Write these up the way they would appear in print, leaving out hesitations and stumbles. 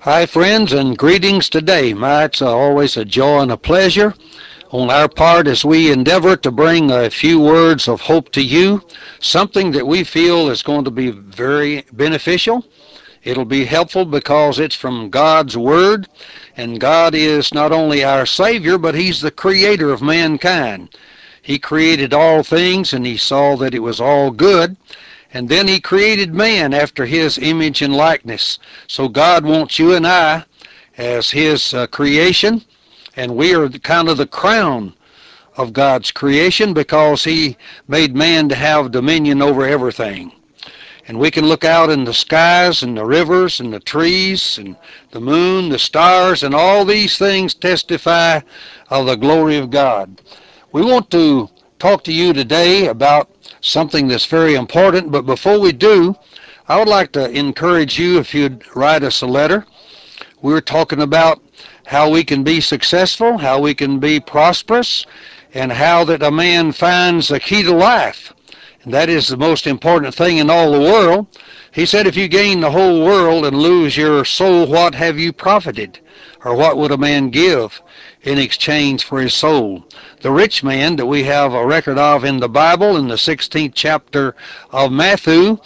Hi, friends, and greetings today. It's always a joy and a pleasure on our part as we endeavor to bring a few words of hope to you, something that we feel is going to be very beneficial. It'll be helpful because it's from God's Word, and God is not only our Savior, but He's the Creator of mankind. He created all things, and He saw that it was all good. And then He created man after His image and likeness. So God wants you and I as His creation, and we are kind of the crown of God's creation because He made man to have dominion over everything. And we can look out in the skies and the rivers and the trees and the moon, the stars, and all these things testify of the glory of God. We want to talk to you today about something that's very important, but before we do, I would like to encourage you if you'd write us a letter. We're talking about how we can be successful, how we can be prosperous, and how that a man finds the key to life. And that is the most important thing in all the world. He said, if you gain the whole world and lose your soul, what have you profited? Or what would a man give in exchange for his soul? The rich man that we have a record of in the Bible in the 16th chapter of Matthew,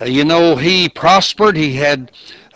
he prospered. He had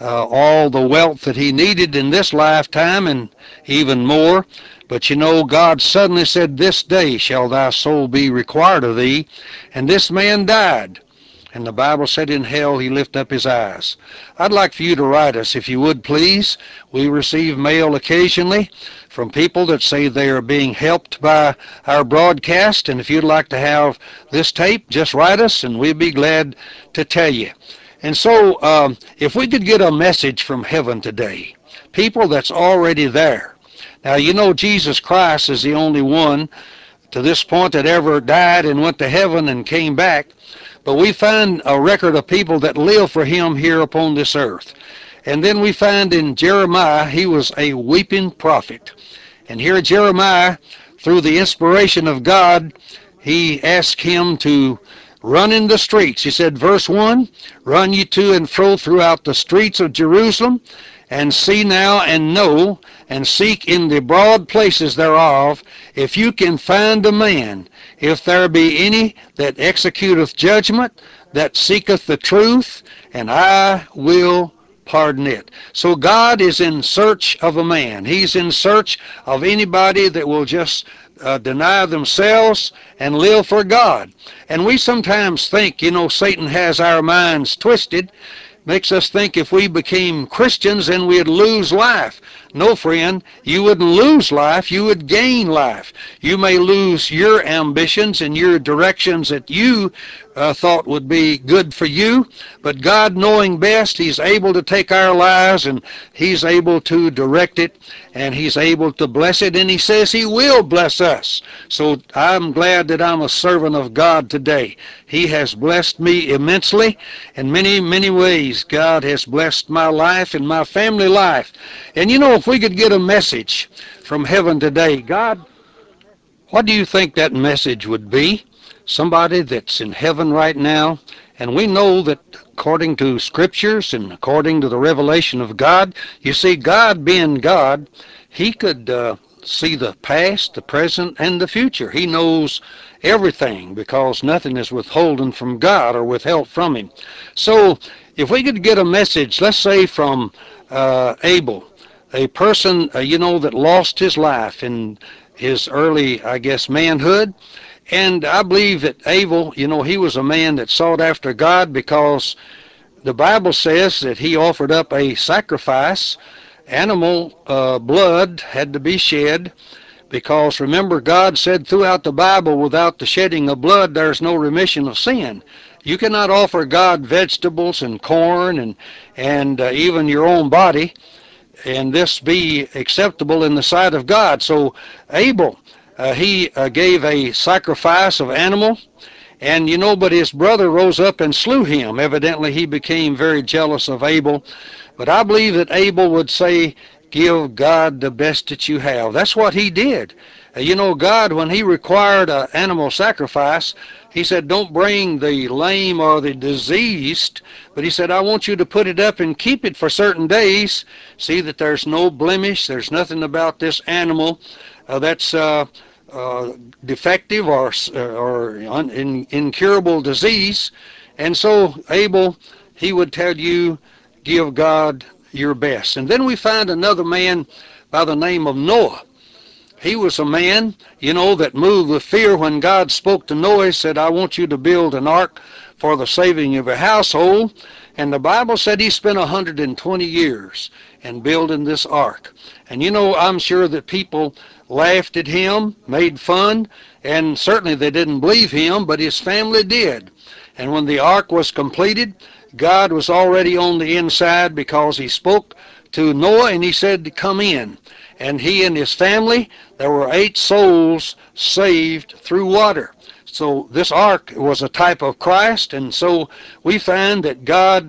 all the wealth that he needed in this lifetime and even more. But God suddenly said, this day shall thy soul be required of thee. And this man died. And the Bible said in hell he lifted up his eyes. I'd like for you to write us, if you would, please. We receive mail occasionally from people that say they are being helped by our broadcast. And if you'd like to have this tape, just write us and we'd be glad to tell you. And so if we could get a message from heaven today, people that's already there. Now, Jesus Christ is the only one to this point that ever died and went to heaven and came back. But we find a record of people that live for him here upon this earth. And then we find in Jeremiah, he was a weeping prophet. And here Jeremiah, through the inspiration of God, he asked him to run in the streets. He said, verse 1, run ye to and fro throughout the streets of Jerusalem, and see now and know, and seek in the broad places thereof, if you can find a man, if there be any that executeth judgment, that seeketh the truth, and I will pardon it. So God is in search of a man. He's in search of anybody that will just deny themselves and live for God. And we sometimes think, Satan has our minds twisted, makes us think if we became Christians then we'd lose life. No, friend, you wouldn't lose life, you would gain life. You may lose your ambitions and your directions that you thought would be good for you, but God knowing best, he's able to take our lives and he's able to direct it and he's able to bless it, and he says he will bless us. So I'm glad that I'm a servant of God today. He has blessed me immensely in many, many ways. God has blessed my life and my family life. And if we could get a message from heaven today, God, what do you think that message would be? Somebody that's in heaven right now, and we know that according to scriptures and according to the revelation of God, you see, God being God, he could see the past, the present, and the future. He knows everything because nothing is withholden from God or withheld from him. So if we could get a message, let's say from Abel, a person, that lost his life in his early, I guess, manhood. And I believe that Abel, he was a man that sought after God because the Bible says that he offered up a sacrifice. Animal blood had to be shed because remember, God said throughout the Bible, without the shedding of blood, there's no remission of sin. You cannot offer God vegetables and corn and even your own body and this be acceptable in the sight of God. So Abel, he gave a sacrifice of animal, and but his brother rose up and slew him. Evidently he became very jealous of Abel. But I believe that Abel would say, give God the best that you have. That's what he did. God, when he required an animal sacrifice, he said, don't bring the lame or the diseased, but he said, I want you to put it up and keep it for certain days. See that there's no blemish, there's nothing about this animal that's defective or incurable disease. And so Abel, he would tell you, give God your best. And then we find another man by the name of Noah. He was a man, that moved with fear when God spoke to Noah. He said, I want you to build an ark for the saving of your household. And the Bible said he spent 120 years in building this ark. And I'm sure that people laughed at him, made fun, and certainly they didn't believe him, but his family did. And when the ark was completed, God was already on the inside because he spoke to Noah and he said to come in. And he and his family, there were 8 souls saved through water. So this ark was a type of Christ, and so we find that God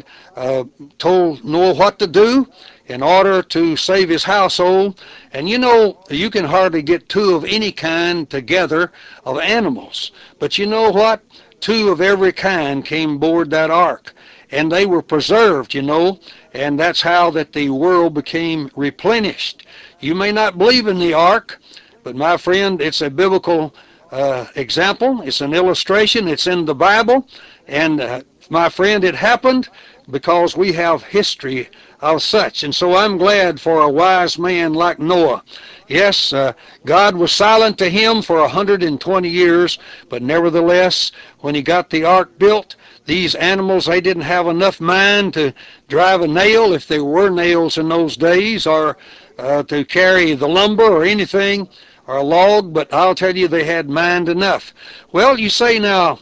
told Noah what to do in order to save his household. And you can hardly get 2 of any kind together of animals. But you know what? 2 of every kind came aboard that ark. And they were preserved, and that's how that the world became replenished. You may not believe in the ark, but my friend, it's a biblical example. It's an illustration. It's in the Bible. And my friend, it happened because we have history of such. And so I'm glad for a wise man like Noah. Yes, God was silent to him for 120 years, but nevertheless, when he got the ark built, these animals, they didn't have enough mind to drive a nail, if there were nails in those days, or to carry the lumber or anything, or a log, but I'll tell you they had mind enough. Well, you say now,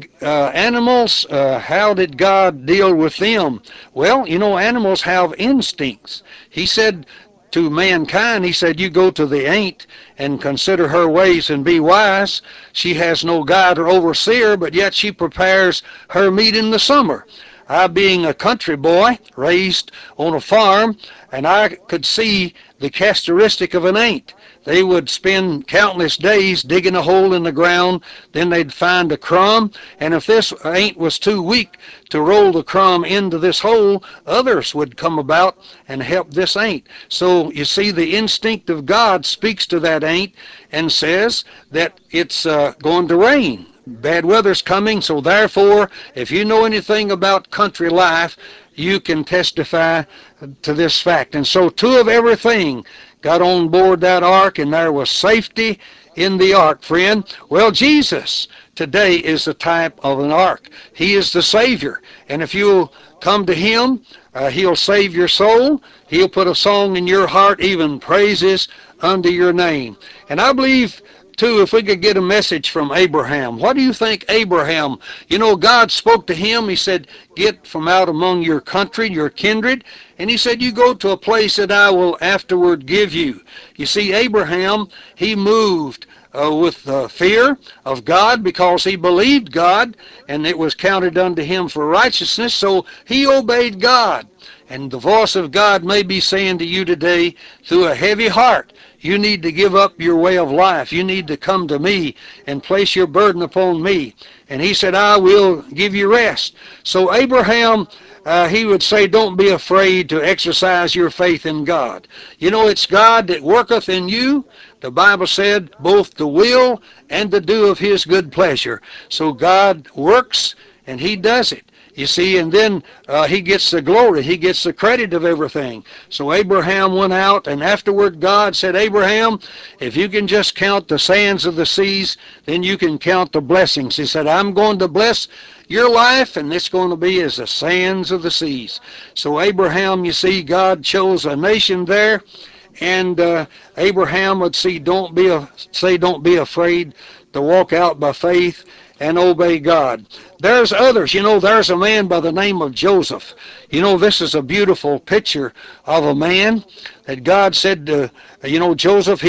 animals, how did God deal with them? Well, animals have instincts. He said to mankind, he said, you go to the ant and consider her ways and be wise. She has no guide or overseer, but yet she prepares her meat in the summer. I, being a country boy, raised on a farm, and I could see the characteristic of an ant. They would spend countless days digging a hole in the ground, then they'd find a crumb, and if this ant was too weak to roll the crumb into this hole, others would come about and help this ant. So you see, the instinct of God speaks to that ant and says that it's going to rain. Bad weather's coming, so therefore, if you know anything about country life, you can testify to this fact. And so 2 of everything got on board that ark, and there was safety in the ark, friend. Well, Jesus today is the type of an ark. He is the Savior. And if you'll come to him, he'll save your soul. He'll put a song in your heart, even praises unto your name. And I believe too, if we could get a message from Abraham. What do you think Abraham, God spoke to him. He said, get from out among your country, your kindred. And he said, you go to a place that I will afterward give you. You see, Abraham, he moved with fear of God because he believed God, and it was counted unto him for righteousness, so he obeyed God. And the voice of God may be saying to you today, through a heavy heart, you need to give up your way of life. You need to come to me and place your burden upon me. And he said, I will give you rest. So Abraham, he would say, don't be afraid to exercise your faith in God. It's God that worketh in you. The Bible said, both the will and the do of his good pleasure. So God works and he does it. You see, and then he gets the glory. He gets the credit of everything. So Abraham went out, and afterward God said, Abraham, if you can just count the sands of the seas, then you can count the blessings. He said, I'm going to bless your life, and it's going to be as the sands of the seas. So Abraham, you see, God chose a nation there, and Abraham would don't be afraid to walk out by faith and obey God. There's others. There's a man by the name of Joseph. This is a beautiful picture of a man that God said to, Joseph,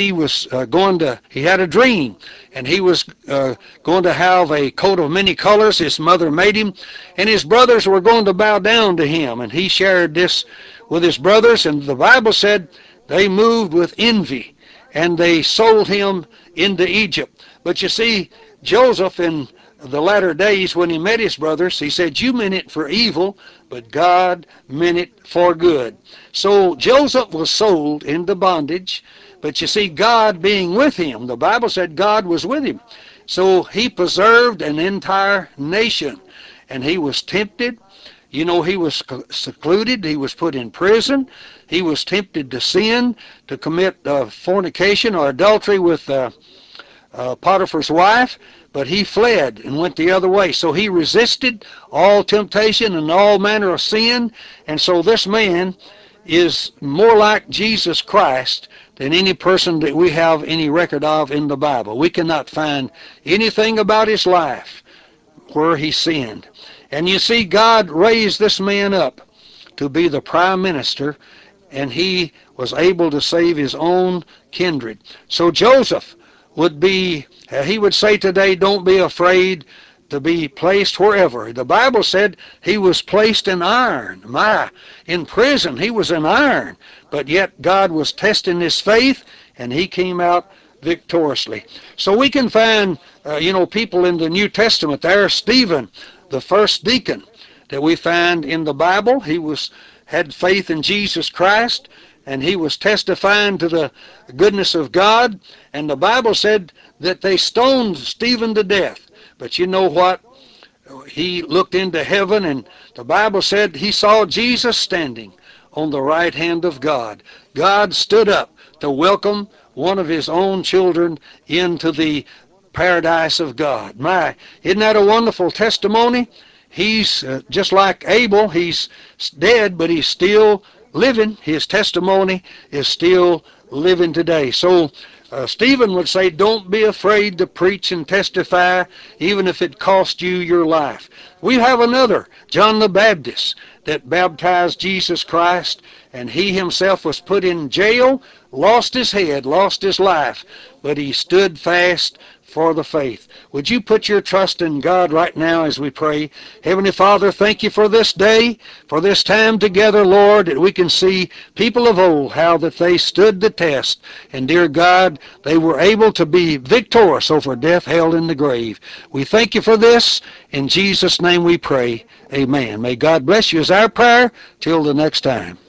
he had a dream, and he was going to have a coat of many colors. His mother made him, and his brothers were going to bow down to him, and he shared this with his brothers, and the Bible said They moved with envy, and they sold him into Egypt. But you see, Joseph in the latter days, when he met his brothers, he said, you meant it for evil, but God meant it for good. So Joseph was sold into bondage, but you see, God being with him, the Bible said God was with him. So he preserved an entire nation, and he was tempted. You know, he was secluded. He was put in prison. He was tempted to sin, to commit fornication or adultery with Potiphar's wife, but he fled and went the other way. So he resisted all temptation and all manner of sin. And so this man is more like Jesus Christ than any person that we have any record of in the Bible. We cannot find anything about his life where he sinned. And you see, God raised this man up to be the prime minister, and he was able to save his own kindred. So Joseph would be, he would say today, don't be afraid to be placed wherever. The Bible said he was placed in iron. In prison he was in iron, but yet God was testing his faith, and he came out victoriously. So we can find, people in the New Testament there. Stephen, the first deacon that we find in the Bible, had faith in Jesus Christ, and he was testifying to the goodness of God. And the Bible said that they stoned Stephen to death. But you know what? He looked into heaven, and the Bible said he saw Jesus standing on the right hand of God. God stood up to welcome one of his own children into the paradise of God. Isn't that a wonderful testimony? He's just like Abel. He's dead, but he's still living. His testimony is still living today. So Stephen would say, don't be afraid to preach and testify, even if it cost you your life. We have another, John the Baptist, that baptized Jesus Christ, and he himself was put in jail, lost his head, lost his life, but he stood fast for the faith. Would you put your trust in God right now as we pray? Heavenly Father, thank you for this day, for this time together, Lord, that we can see people of old, how that they stood the test. And dear God, they were able to be victorious over death, hell, and the grave. We thank you for this. In Jesus' name we pray. Amen. May God bless you is our prayer. Till the next time.